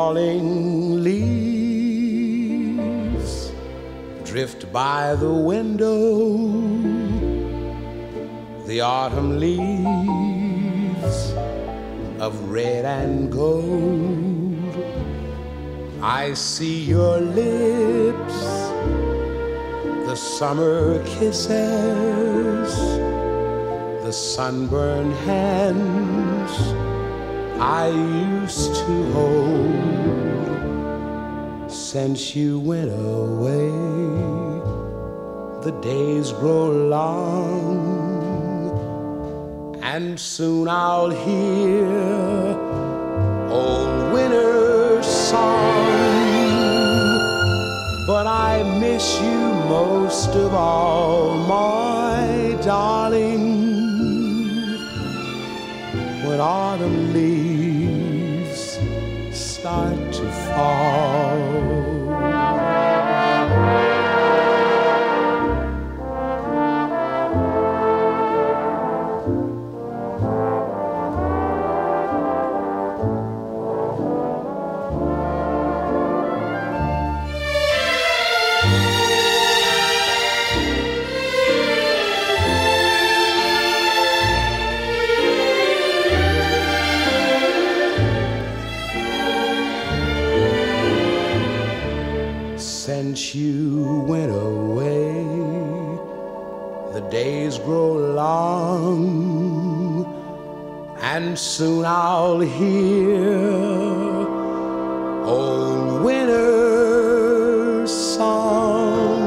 falling leaves drift by the window, the autumn leaves of red and gold. I see your lips, the summer kisses, the sunburned hands I used to hold. Since you went away, the days grow long, and soon I'll hear old winter's song. But I miss you most of all, my darling, when autumn leaves start to fall. Since you went away, the days grow long, and soon I'll hear old winter's song.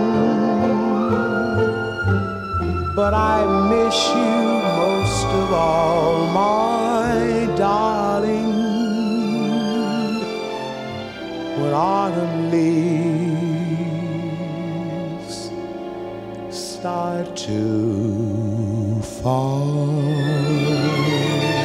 But I miss you most of all, my darling, when autumn leaves start to fall.